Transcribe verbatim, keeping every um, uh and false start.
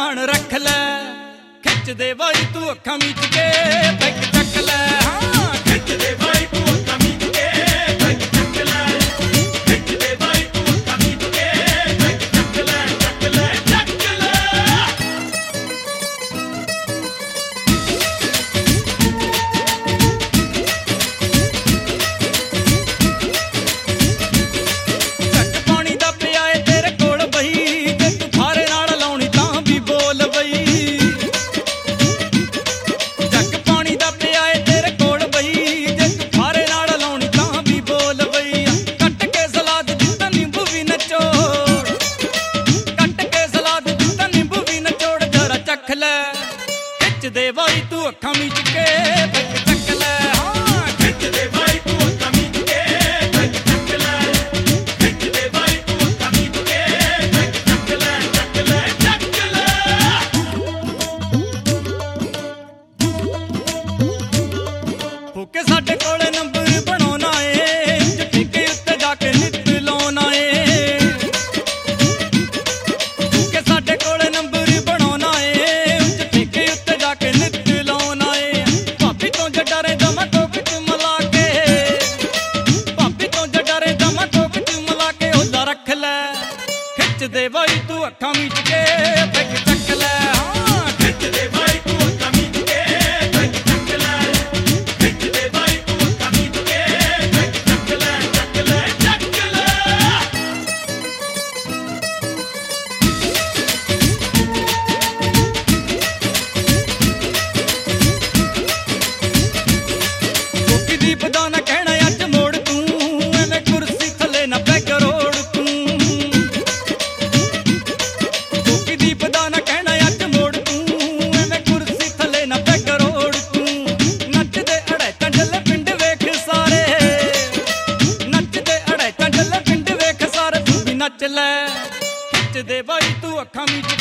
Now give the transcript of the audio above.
ध्यान रख लै, खिच दे बाई तू अखां मीच के पैग चक लै। हाँ खिच दे बाई तू अखां मीच के पैग चक लै, खिच दे बाई तू अखां मीच के पैग चक लै, चक लै चक लै। जग पानी दा पिया ए तेरे कोल बई, जे तू फारे नाल लाउणी तां भी बोल बई। जग पानी दा पिया ए तेरे कोल बई, जे तू फारे नाल लाउणी तां भी बोल बई। कट के सलाद दित्ता नींबू भी नचोड़, कट के सलाद दित्ता नींबू भी नचोड़, जरा चख लै, खिच दे बाई तू अखां मीच के पैग चक लै। हाँ खिच दे बाई तू अखां मीच के पैग चक लै, खिच दे बाई तू अखां मीच के पैग चक लै, चक लै चक लै। फूके साडे कोले नंबर बनाउणा ए, चिट्ठी के उत्ते जाके नित लाउणा ए। फूके साडे कोले नंबर बनाउणा ए, चिट्ठी के उत्ते जाके नित लाउणा ए। भाभी तो जडरे दमा टोक च मला के, भाभी तो जडरे दमा टोक च मला के, ओला रख लै, खिच दे बाई तू अखां मीच के पैग चक लै। हाँ खिच दे बाई तू अखां मीच के पैग चक लै, खिच दे बाई तू अखां मीच के पैग चक लै, चक लै चक लै। ਕੋਕੀ ਦੀਪ ਦਾ ਨਾ ਕਹਿਣਾ ਅੱਜ ਮੋੜ ਤੂੰ, ਐਵੇਂ ਕੁਰਸੀ ਥੱਲੇ ਨਾ ਪੈਗ ਰੋੜ ਤੂੰ। ਕੋਕੀ ਦੀਪ ਦਾ ਨਾ ਕਹਿਣਾ ਅੱਜ ਮੋੜ ਤੂੰ, ਐਵੇਂ ਕੁਰਸੀ ਥੱਲੇ ਨਾ ਪੈਗ ਰੋੜ ਤੂੰ। ਨੱਚਦੇ ਅੜੇ ਚੰਡਲੇ ਪਿੰਡ ਵੇਖ ਸਾਰੇ, ਨੱਚਦੇ ਅੜੇ ਚੰਡਲੇ ਪਿੰਡ ਵੇਖ ਸਾਰੇ, ਤੂੰ ਵੀ ਨੱਚ ਲੈ, ਖਿੱਚ ਦੇ ਬਾਈ ਤੂੰ ਅੱਖਾਂ ਮੀਚ